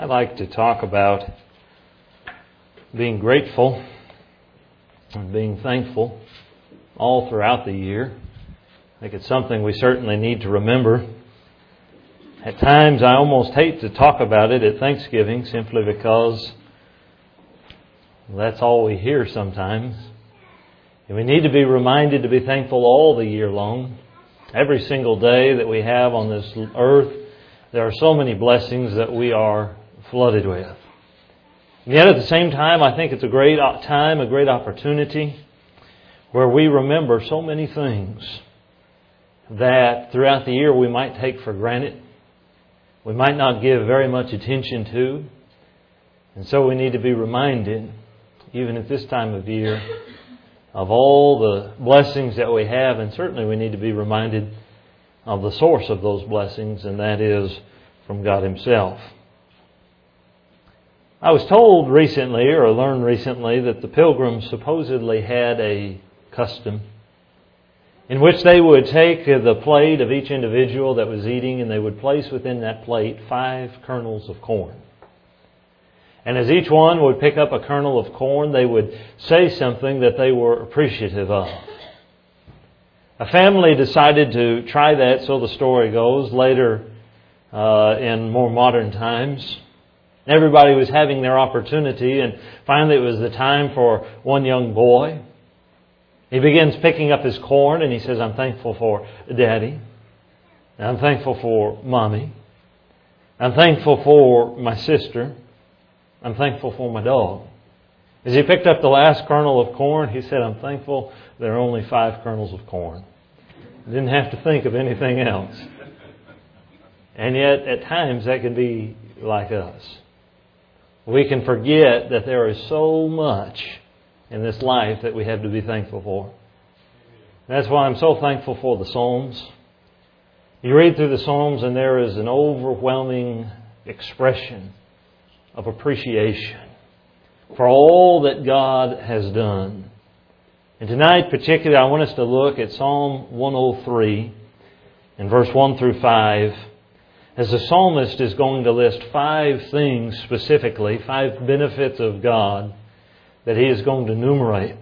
I like to talk about being grateful and being thankful all throughout the year. I think it's something we certainly need to remember. At times I almost hate to talk about it at Thanksgiving simply because that's all we hear sometimes. And we need to be reminded to be thankful all the year long. Every single day that we have on this earth, there are so many blessings that we are flooded with. And yet at the same time, I think it's a great time, a great opportunity where we remember so many things that throughout the year we might take for granted. We might not give very much attention to. And so we need to be reminded, even at this time of year, of all the blessings that we have. And certainly we need to be reminded of the source of those blessings, and that is from God Himself. I was told recently, or learned recently, that the Pilgrims supposedly had a custom in which they would take the plate of each individual that was eating and they would place within that plate 5 kernels of corn. And as each one would pick up a kernel of corn, they would say something that they were appreciative of. A family decided to try that, so the story goes, later in more modern times. Everybody was having their opportunity, and finally it was the time for one young boy. He begins picking up his corn and he says, "I'm thankful for Daddy. I'm thankful for Mommy. I'm thankful for my sister. I'm thankful for my dog." As he picked up the last kernel of corn, he said, "I'm thankful there are only 5 kernels of corn." Didn't have to think of anything else. And yet, at times, that can be like us. We can forget that there is so much in this life that we have to be thankful for. That's why I'm so thankful for the Psalms. You read through the Psalms and there is an overwhelming expression of appreciation for all that God has done. And tonight particularly I want us to look at Psalm 103 in verse 1 through 5. As the psalmist is going to list 5 things specifically, 5 benefits of God that he is going to enumerate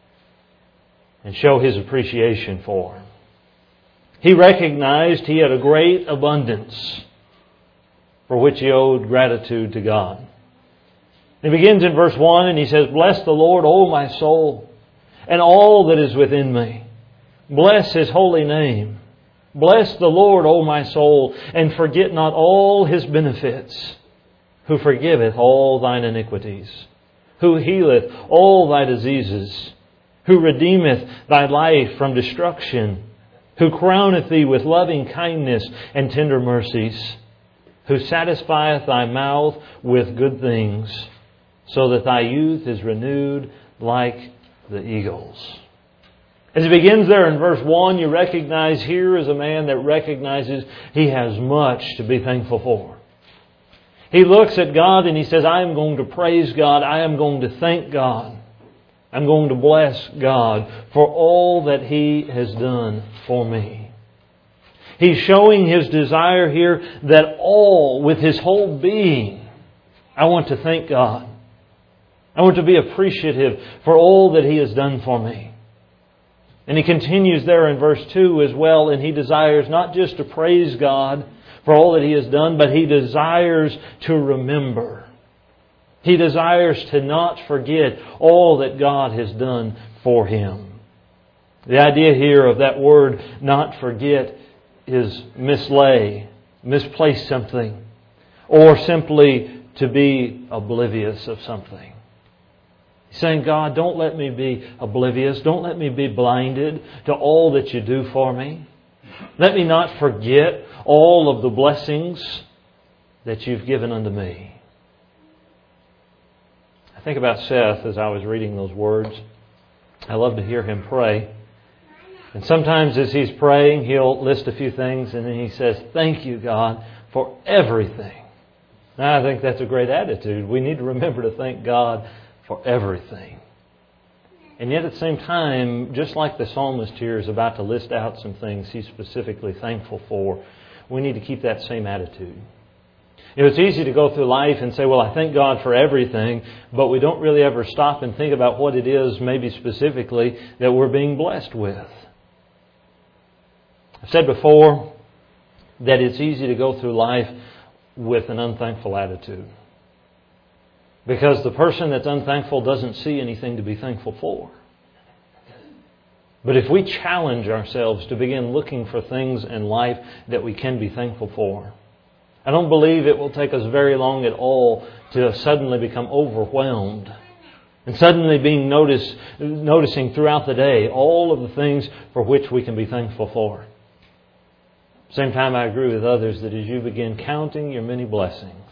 and show his appreciation for. He recognized he had a great abundance for which he owed gratitude to God. He begins in verse 1 and he says, "Bless the Lord, O my soul, and all that is within me. Bless His holy name. Bless the Lord, O my soul, and forget not all His benefits, who forgiveth all thine iniquities, who healeth all thy diseases, who redeemeth thy life from destruction, who crowneth thee with loving kindness and tender mercies, who satisfieth thy mouth with good things, so that thy youth is renewed like the eagles." As he begins there in verse 1, you recognize here is a man that recognizes he has much to be thankful for. He looks at God and he says, "I am going to praise God. I am going to thank God. I'm going to bless God for all that He has done for me." He's showing his desire here that all, with his whole being, I want to thank God. I want to be appreciative for all that He has done for me. And he continues there in verse 2 as well, and he desires not just to praise God for all that He has done, but he desires to remember. He desires to not forget all that God has done for him. The idea here of that word, not forget, is mislay, misplace something, or simply to be oblivious of something. He's saying, "God, don't let me be oblivious. Don't let me be blinded to all that You do for me. Let me not forget all of the blessings that You've given unto me." I think about Seth as I was reading those words. I love to hear him pray. And sometimes as he's praying, he'll list a few things and then he says, "Thank You, God, for everything." Now, I think that's a great attitude. We need to remember to thank God for everything. And yet at the same time, just like the psalmist here is about to list out some things he's specifically thankful for, we need to keep that same attitude. It's easy to go through life and say, well, I thank God for everything, but we don't really ever stop and think about what it is, maybe specifically, that we're being blessed with. I've said before that it's easy to go through life with an unthankful attitude. Because the person that's unthankful doesn't see anything to be thankful for. But if we challenge ourselves to begin looking for things in life that we can be thankful for, I don't believe it will take us very long at all to suddenly become overwhelmed and suddenly being noticing throughout the day all of the things for which we can be thankful for. At the same time, I agree with others that as you begin counting your many blessings,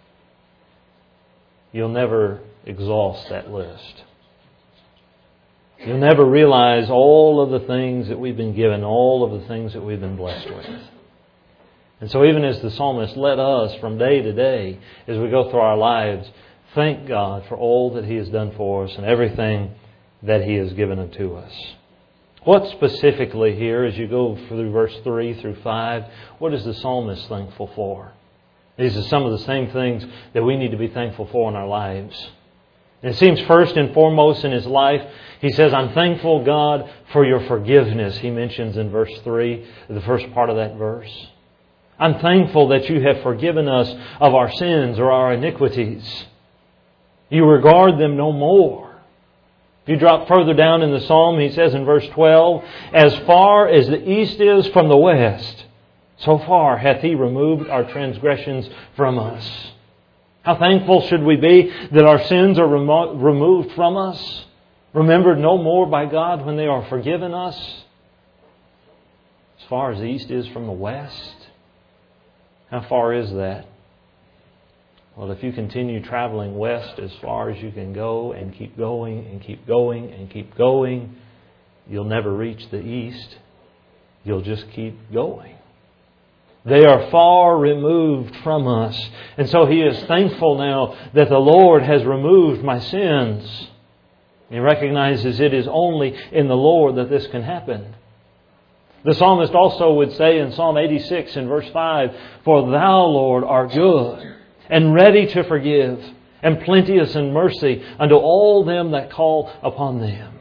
you'll never exhaust that list. You'll never realize all of the things that we've been given, all of the things that we've been blessed with. And so even as the psalmist, let us from day to day, as we go through our lives, thank God for all that He has done for us and everything that He has given unto us. What specifically here, as you go through verse 3 through 5, what is the psalmist thankful for? These are some of the same things that we need to be thankful for in our lives. And it seems first and foremost in his life, he says, I'm thankful, God, for your forgiveness. He mentions in verse 3, the first part of that verse. I'm thankful that you have forgiven us of our sins or our iniquities. You regard them no more. If you drop further down in the psalm, he says in verse 12, as far as the east is from the west, so far hath He removed our transgressions from us. How thankful should we be that our sins are removed from us, remembered no more by God when they are forgiven us? As far as the east is from the west. How far is that? Well, if you continue traveling west as far as you can go and keep going and keep going and keep going, you'll never reach the east. You'll just keep going. They are far removed from us. And so he is thankful now that the Lord has removed my sins. He recognizes it is only in the Lord that this can happen. The psalmist also would say in Psalm 86 in verse 5, for Thou, Lord, art good and ready to forgive and plenteous in mercy unto all them that call upon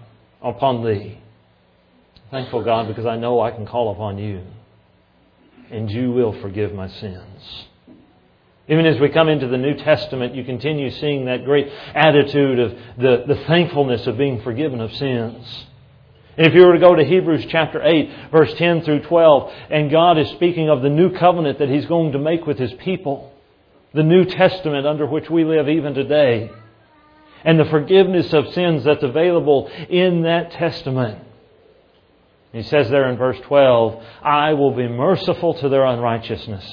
Thee. Thankful, God, because I know I can call upon You. And You will forgive my sins. Even as we come into the New Testament, you continue seeing that great attitude of the thankfulness of being forgiven of sins. And if you were to go to Hebrews chapter 8, verse 10 through 12, and God is speaking of the new covenant that He's going to make with His people, the New Testament under which we live even today, and the forgiveness of sins that's available in that testament. He says there in verse 12, I will be merciful to their unrighteousness,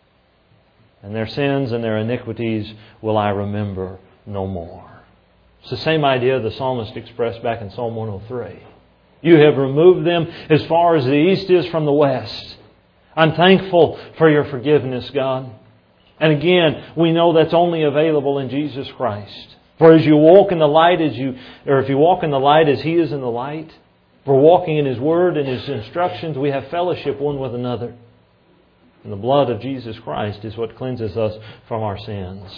and their sins and their iniquities will I remember no more. It's the same idea the psalmist expressed back in Psalm 103. You have removed them as far as the east is from the west. I'm thankful for Your forgiveness, God. And again, we know that's only available in Jesus Christ. For as you walk in the light, if you walk in the light as He is in the light, we're walking in His Word and His instructions. We have fellowship one with another. And the blood of Jesus Christ is what cleanses us from our sins.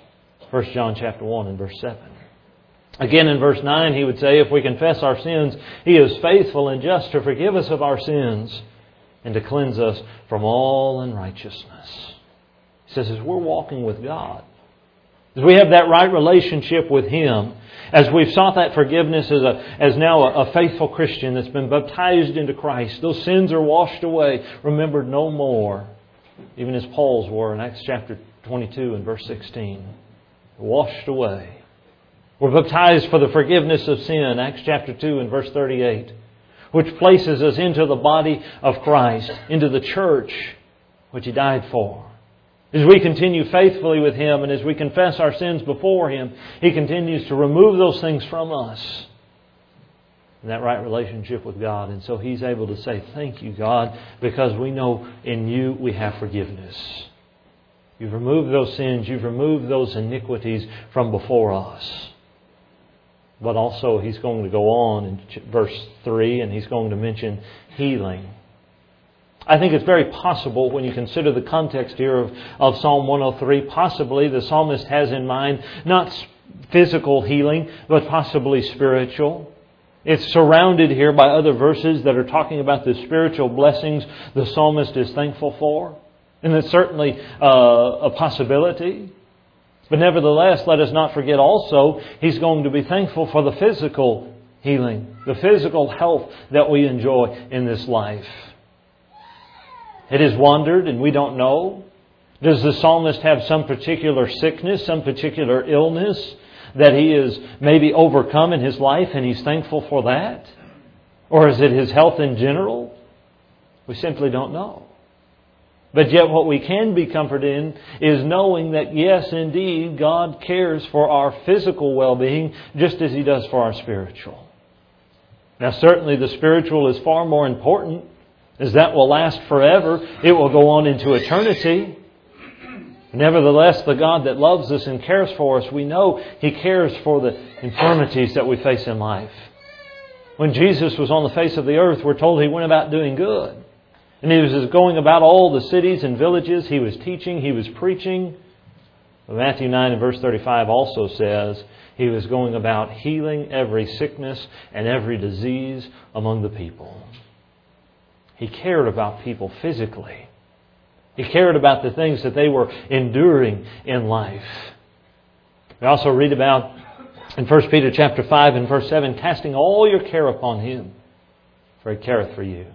1 John chapter 1 and verse 7. Again in verse 9 he would say, if we confess our sins, He is faithful and just to forgive us of our sins and to cleanse us from all unrighteousness. He says, as we're walking with God, as we have that right relationship with Him, as we've sought that forgiveness as now a faithful Christian that's been baptized into Christ, those sins are washed away, remembered no more, even as Paul's were in Acts chapter 22 and verse 16. Washed away. We're baptized for the forgiveness of sin, Acts chapter 2 and verse 38, which places us into the body of Christ, into the church which He died for. As we continue faithfully with Him and as we confess our sins before Him, He continues to remove those things from us in that right relationship with God. And so He's able to say, thank You, God, because we know in You we have forgiveness. You've removed those sins. You've removed those iniquities from before us. But also He's going to go on in verse 3 and He's going to mention healing. I think it's very possible when you consider the context here of Psalm 103, possibly the psalmist has in mind not physical healing, but possibly spiritual. It's surrounded here by other verses that are talking about the spiritual blessings the psalmist is thankful for. And it's certainly a possibility. But nevertheless, let us not forget also, he's going to be thankful for the physical healing, the physical health that we enjoy in this life. It has wandered and we don't know. Does the psalmist have some particular sickness, some particular illness that he is maybe overcome in his life and he's thankful for that? Or is it his health in general? We simply don't know. But yet what we can be comforted in is knowing that yes, indeed, God cares for our physical well-being just as He does for our spiritual. Now certainly the spiritual is far more important, as that will last forever. It will go on into eternity. Nevertheless, the God that loves us and cares for us, we know He cares for the infirmities that we face in life. When Jesus was on the face of the earth, we're told He went about doing good. And He was going about all the cities and villages. He was teaching, He was preaching. But Matthew 9 and verse 35 also says He was going about healing every sickness and every disease among the people. He cared about people physically. He cared about the things that they were enduring in life. We also read about in 1 Peter chapter 5 and verse 7, casting all your care upon Him, for He careth for you.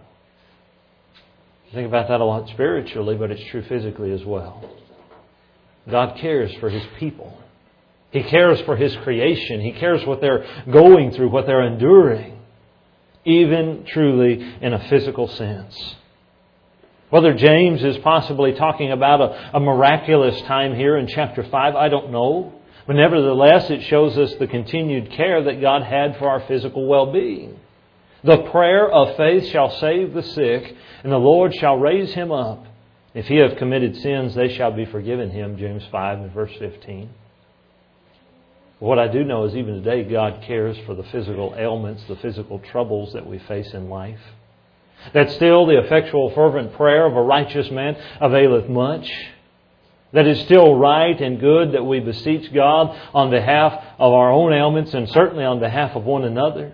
You think about that a lot spiritually, but it's true physically as well. God cares for His people. He cares for His creation. He cares what they're going through, what they're enduring, even truly in a physical sense. Whether James is possibly talking about a miraculous time here in chapter 5, I don't know. But nevertheless, it shows us the continued care that God had for our physical well-being. The prayer of faith shall save the sick, and the Lord shall raise him up. If he have committed sins, they shall be forgiven him, James 5 and verse 15. What I do know is even today God cares for the physical ailments, the physical troubles that we face in life. That still the effectual fervent prayer of a righteous man availeth much. That is still right and good that we beseech God on behalf of our own ailments and certainly on behalf of one another.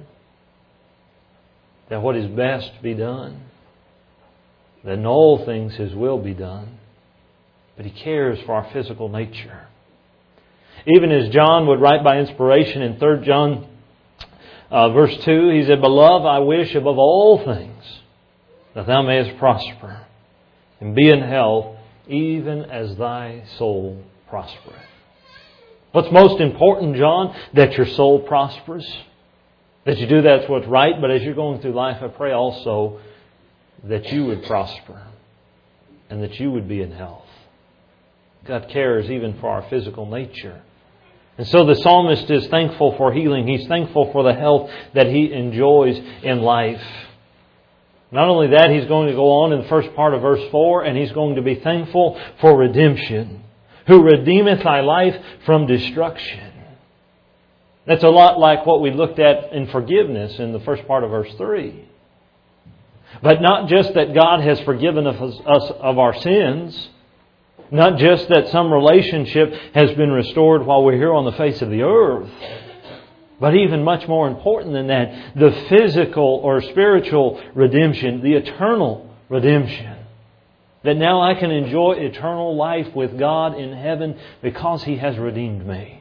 That what is best be done. That in all things His will be done. But He cares for our physical nature. Even as John would write by inspiration in 3 John verse 2, he said, Beloved, I wish above all things that thou mayest prosper and be in health, even as thy soul prospereth. What's most important, John? That your soul prospers. That you do that's what's right. But as you're going through life, I pray also that you would prosper and that you would be in health. God cares even for our physical nature. And so the psalmist is thankful for healing. He's thankful for the health that he enjoys in life. Not only that, he's going to go on in the first part of verse 4, and he's going to be thankful for redemption. Who redeemeth thy life from destruction. That's a lot like what we looked at in forgiveness in the first part of verse 3. But not just that God has forgiven us of our sins. Not just that some relationship has been restored while we're here on the face of the earth. But even much more important than that, the physical or spiritual redemption, the eternal redemption. That now I can enjoy eternal life with God in heaven because He has redeemed me.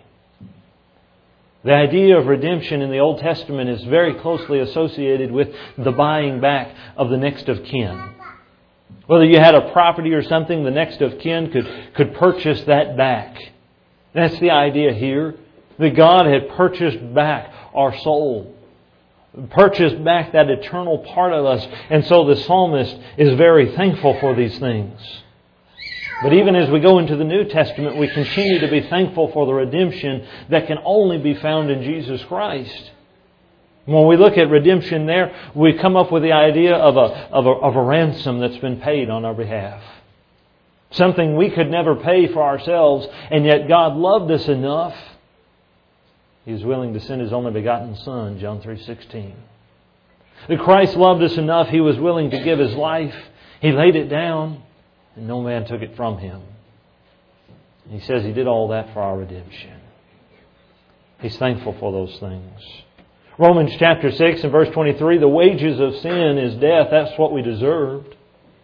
The idea of redemption in the Old Testament is very closely associated with the buying back of the next of kin. Whether you had a property or something, the next of kin could purchase that back. That's the idea here. That God had purchased back our soul. Purchased back that eternal part of us. And so the psalmist is very thankful for these things. But even as we go into the New Testament, we continue to be thankful for the redemption that can only be found in Jesus Christ. When we look at redemption there, we come up with the idea of a ransom that's been paid on our behalf. Something we could never pay for ourselves, and yet God loved us enough. He was willing to send His only begotten Son, John 3:16. That Christ loved us enough, He was willing to give His life. He laid it down and no man took it from Him. He says He did all that for our redemption. He's thankful for those things. Romans chapter 6 and verse 23, the wages of sin is death. That's what we deserved.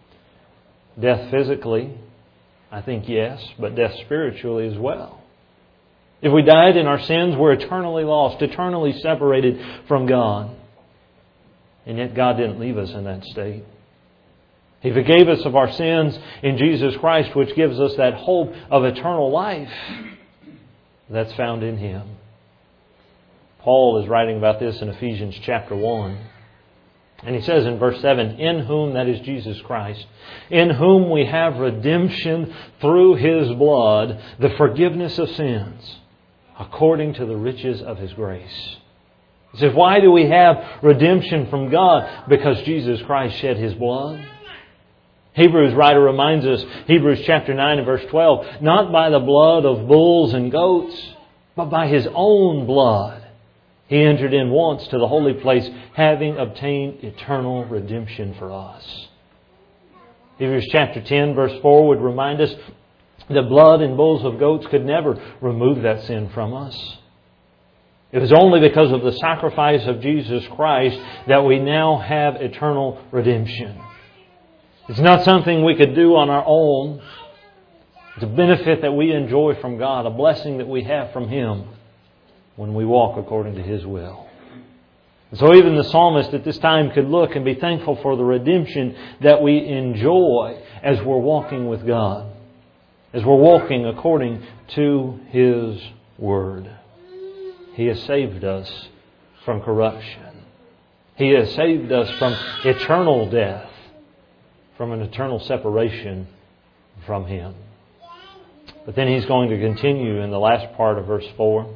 Death physically, I think yes, but death spiritually as well. If we died in our sins, we're eternally lost, eternally separated from God. And yet God didn't leave us in that state. He forgave us of our sins in Jesus Christ, which gives us that hope of eternal life that's found in Him. Paul is writing about this in Ephesians chapter 1. And he says in verse 7, in whom, that is Jesus Christ, in whom we have redemption through His blood, the forgiveness of sins, according to the riches of His grace. He says, why do we have redemption from God? Because Jesus Christ shed His blood. Hebrews writer reminds us, Hebrews chapter 9 and verse 12, not by the blood of bulls and goats, but by His own blood. He entered in once to the holy place, having obtained eternal redemption for us. Hebrews chapter 10 verse 4 would remind us that blood and bulls of goats could never remove that sin from us. It was only because of the sacrifice of Jesus Christ that we now have eternal redemption. It's not something we could do on our own. It's a benefit that we enjoy from God, a blessing that we have from Him when we walk according to His will. And so even the psalmist at this time could look and be thankful for the redemption that we enjoy as we're walking with God, as we're walking according to His Word. He has saved us from corruption. He has saved us from eternal death, from an eternal separation from Him. But then He's going to continue in the last part of verse 4.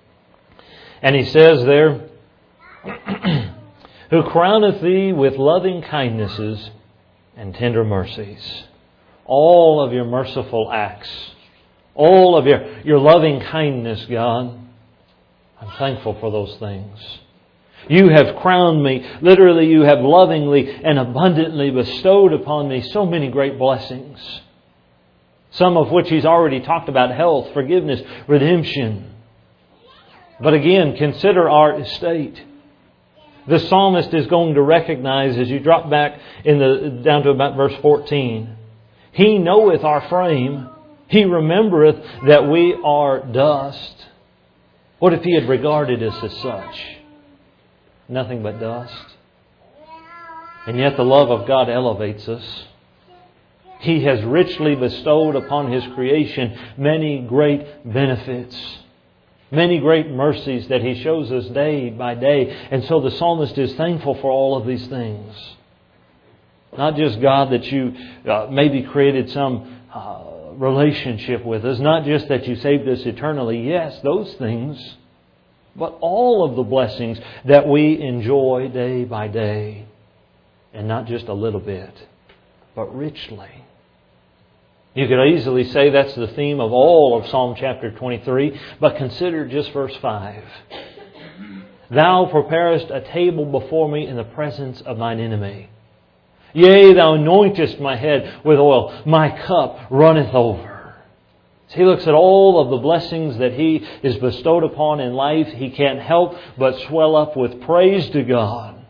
And He says there, who crowneth thee with loving kindnesses and tender mercies. All of your merciful acts, all of your loving kindness, God, I'm thankful for those things. You have crowned me. Literally, you have lovingly and abundantly bestowed upon me so many great blessings. Some of which He's already talked about: health, forgiveness, redemption. But again, consider our estate. The psalmist is going to recognize, as you drop back down to about verse 14, He knoweth our frame. He remembereth that we are dust. What if He had regarded us as such? Nothing but dust. And yet the love of God elevates us. He has richly bestowed upon His creation many great benefits, many great mercies that He shows us day by day. And so the psalmist is thankful for all of these things. Not just God that you maybe created some relationship with us. Not just that you saved us eternally. Yes, those things. But all of the blessings that we enjoy day by day. And not just a little bit, but richly. You could easily say that's the theme of all of Psalm chapter 23. But consider just verse 5. Thou preparest a table before me in the presence of mine enemy. Yea, Thou anointest my head with oil. My cup runneth over. As he looks at all of the blessings that he is bestowed upon in life, he can't help but swell up with praise to God.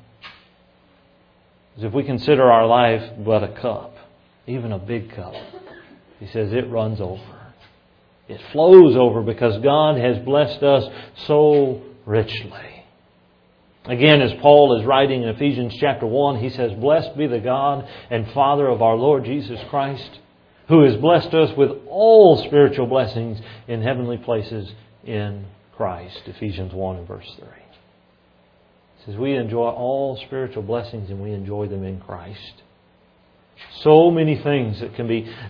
As if we consider our life but a cup, even a big cup, he says it runs over. It flows over because God has blessed us so richly. Again, as Paul is writing in Ephesians chapter 1, he says, Blessed be the God and Father of our Lord Jesus Christ, who has blessed us with all spiritual blessings in heavenly places in Christ. Ephesians 1 and verse 3. It says we enjoy all spiritual blessings and we enjoy them in Christ. So many things that can be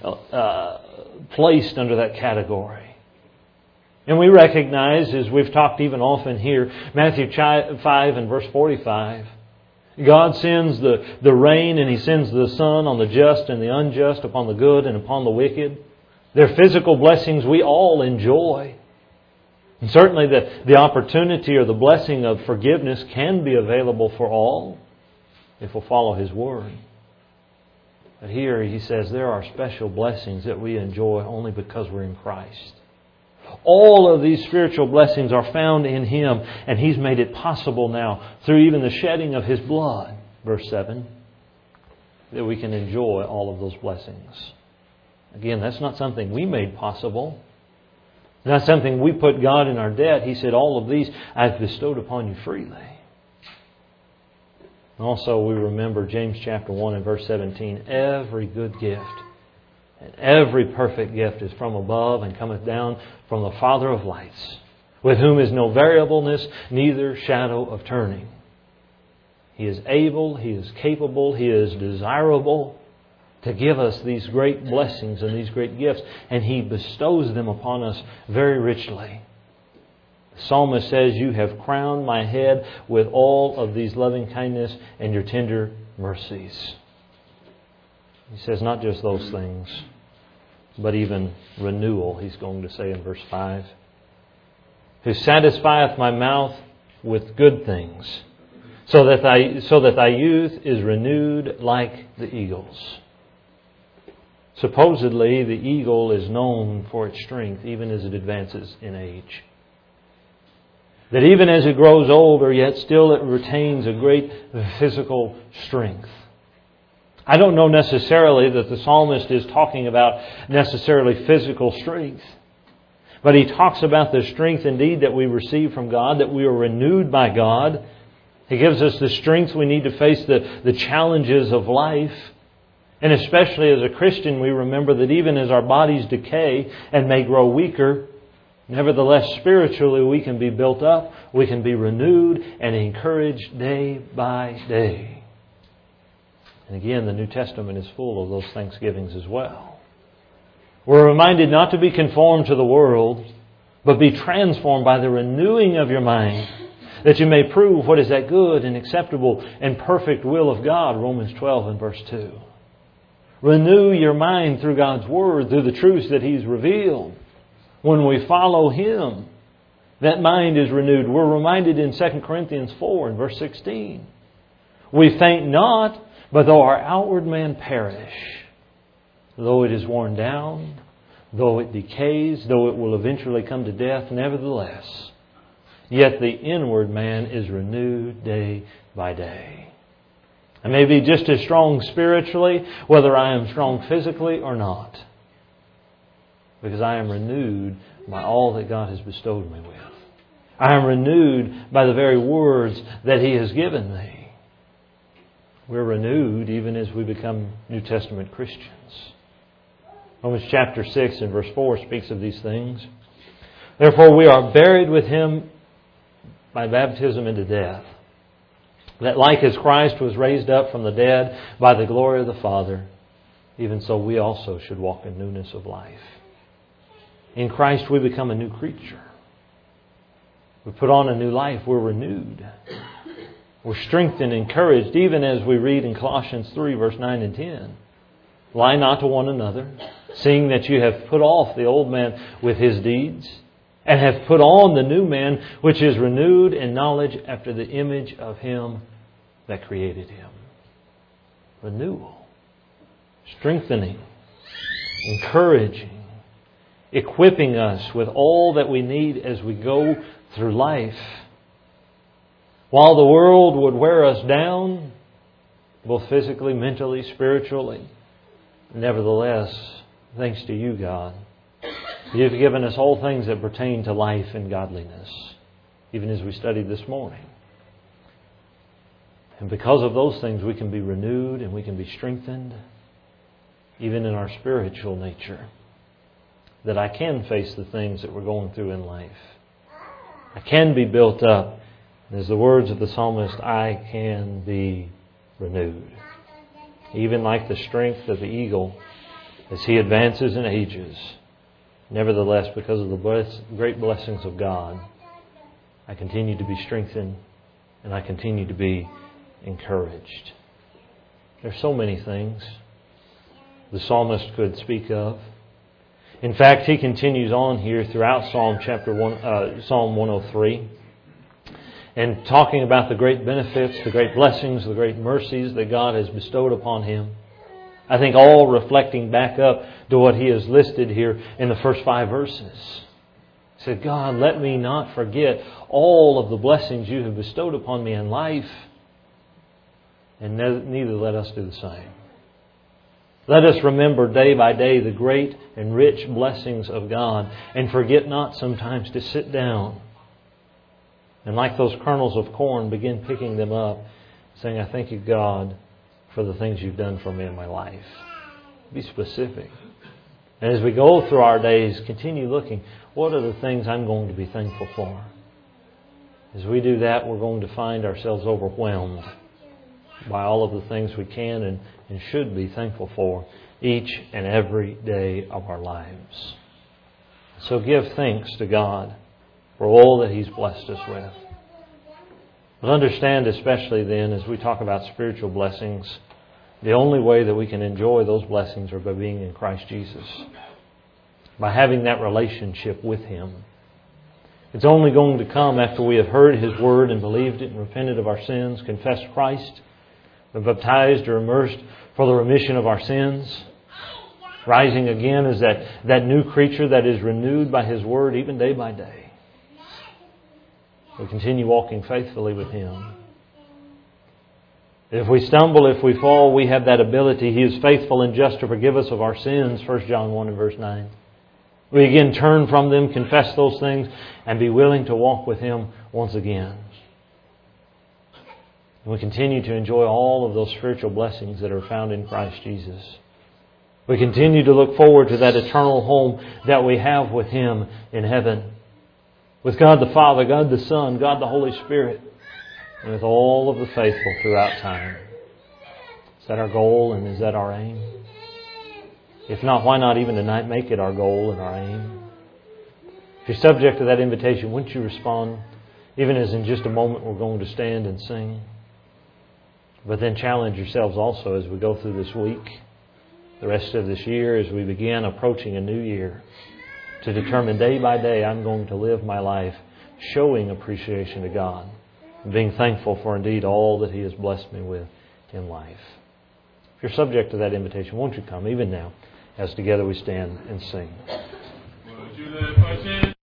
placed under that category. And we recognize, as we've talked even often here, Matthew 5 and verse 45, God sends the rain and He sends the sun on the just and the unjust, upon the good and upon the wicked. They're physical blessings we all enjoy. And certainly the opportunity or the blessing of forgiveness can be available for all if we'll follow His Word. But here he says there are special blessings that we enjoy only because we're in Christ. All of these spiritual blessings are found in Him, and He's made it possible now through even the shedding of His blood, verse 7, that we can enjoy all of those blessings. Again, that's not something we made possible. Not something we put God in our debt. He said, all of these I've bestowed upon you freely. Also, we remember James chapter 1 and verse 17. Every good gift and every perfect gift is from above and cometh down from the Father of lights, with whom is no variableness, neither shadow of turning. He is able, He is capable, He is desirable to give us these great blessings and these great gifts, and He bestows them upon us very richly. The psalmist says, you have crowned my head with all of these loving kindness and your tender mercies. He says not just those things, but even renewal, he's going to say in verse 5. Who satisfieth my mouth with good things, so that thy youth is renewed like the eagles. Supposedly, the eagle is known for its strength even as it advances in age. That even as it grows older, yet still it retains a great physical strength. I don't know necessarily that the psalmist is talking about necessarily physical strength. But he talks about the strength indeed that we receive from God, that we are renewed by God. He gives us the strength we need to face the challenges of life. And especially as a Christian, we remember that even as our bodies decay and may grow weaker, nevertheless spiritually we can be built up, we can be renewed and encouraged day by day. And again, the New Testament is full of those thanksgivings as well. We're reminded not to be conformed to the world, but be transformed by the renewing of your mind, that you may prove what is that good and acceptable and perfect will of God, Romans 12 and verse 2. Renew your mind through God's Word, through the truths that He's revealed. When we follow Him, that mind is renewed. We're reminded in 2 Corinthians 4 and verse 16. We faint not, but though our outward man perish, though it is worn down, though it decays, though it will eventually come to death, nevertheless, yet the inward man is renewed day by day. I may be just as strong spiritually, whether I am strong physically or not, because I am renewed by all that God has bestowed me with. I am renewed by the very words that He has given me. We're renewed even as we become New Testament Christians. Romans chapter 6 and verse 4 speaks of these things. Therefore we are buried with Him by baptism into death, that like as Christ was raised up from the dead by the glory of the Father, even so we also should walk in newness of life. In Christ we become a new creature. We put on a new life. We're renewed. We're strengthened, encouraged, even as we read in Colossians 3, verse 9 and 10. Lie not to one another, seeing that you have put off the old man with his deeds, and have put on the new man, which is renewed in knowledge after the image of Him that created him. Renewal, strengthening, encouraging, equipping us with all that we need as we go through life. While the world would wear us down, both physically, mentally, spiritually, nevertheless, thanks to you, God, You've given us all things that pertain to life and godliness, even as we studied this morning. And because of those things, we can be renewed and we can be strengthened, even in our spiritual nature, that I can face the things that we're going through in life. I can be built up. And as the words of the psalmist, I can be renewed. Even like the strength of the eagle as he advances in ages. Nevertheless, because of the great blessings of God, I continue to be strengthened and I continue to be encouraged. There are so many things the psalmist could speak of. In fact, he continues on here throughout Psalm 103 and talking about the great benefits, the great blessings, the great mercies that God has bestowed upon him. I think all reflecting back up to what he has listed here in the first 5 verses. He said, God, let me not forget all of the blessings you have bestowed upon me in life, and neither let us do the same. Let us remember day by day the great and rich blessings of God, and forget not sometimes to sit down and, like those kernels of corn, begin picking them up, saying, I thank you, God, for the things you've done for me in my life. Be specific. And as we go through our days, continue looking, what are the things I'm going to be thankful for? As we do that, we're going to find ourselves overwhelmed by all of the things we can and should be thankful for each and every day of our lives. So give thanks to God for all that He's blessed us with. But understand, especially then, as we talk about spiritual blessings, the only way that we can enjoy those blessings are by being in Christ Jesus, by having that relationship with Him. It's only going to come after we have heard His Word and believed it and repented of our sins, confessed Christ, been baptized or immersed for the remission of our sins, rising again as that new creature that is renewed by His Word even day by day. We continue walking faithfully with Him. If we stumble, if we fall, we have that ability. He is faithful and just to forgive us of our sins, 1 John 1 and verse 9. We again turn from them, confess those things, and be willing to walk with Him once again. And we continue to enjoy all of those spiritual blessings that are found in Christ Jesus. We continue to look forward to that eternal home that we have with Him in heaven. With God the Father, God the Son, God the Holy Spirit, and with all of the faithful throughout time. Is that our goal and is that our aim? If not, why not even tonight make it our goal and our aim? If you're subject to that invitation, wouldn't you respond? Even as in just a moment we're going to stand and sing. But then challenge yourselves also as we go through this week, the rest of this year, as we begin approaching a new year, to determine day by day I'm going to live my life showing appreciation to God, and being thankful for indeed all that He has blessed me with in life. If you're subject to that invitation, won't you come even now as together we stand and sing.